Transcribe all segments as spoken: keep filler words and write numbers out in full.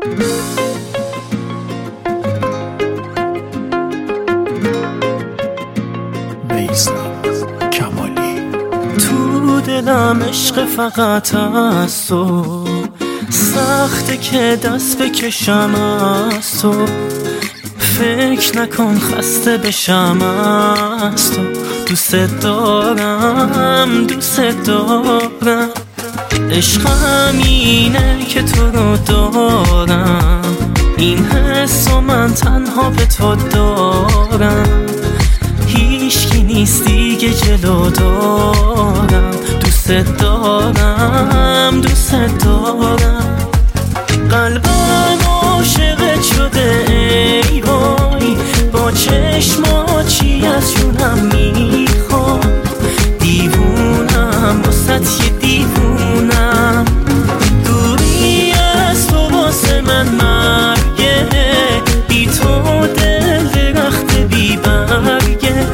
تو دلم عشق فقط از تو، سخته که دست بکشم از تو. فکر نکن خسته بشم از تو، دوست دارم دوست دارم. عشقم اینه که تو رو دارم، این حس و من تنها به تو دارم. هیچکی نیست دیگه جلو دارم، دوست دارم دوست دارم. قلبم عاشقت شده ای وای، با چشمات از جونم میخواد. دیوونم واسه یه دیوونم، دوری از تو واسه من مرگه. بی تو دل درخت بی برگه،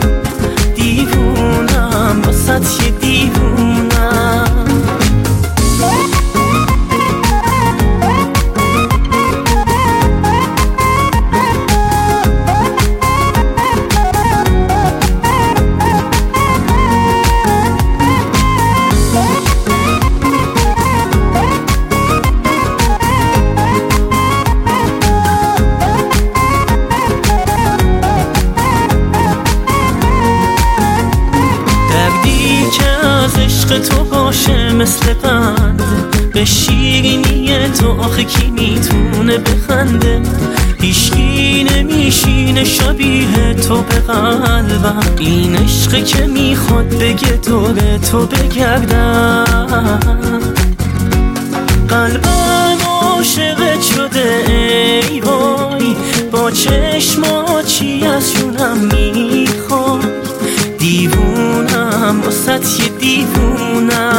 دیوونم واسه یه دیوونم. عشق تو باشه مثل قند، به شیرینی تو آخه کی میتونه بخنده. هیچکی نمیشینه شبیه تو به قلبم، این عشقی که میخواد بگه دور تو بگردم. قلبم عاشقت شده ای وای، با چشمات چی از جونم میخواد. دیوونم واسه یه دیوونم.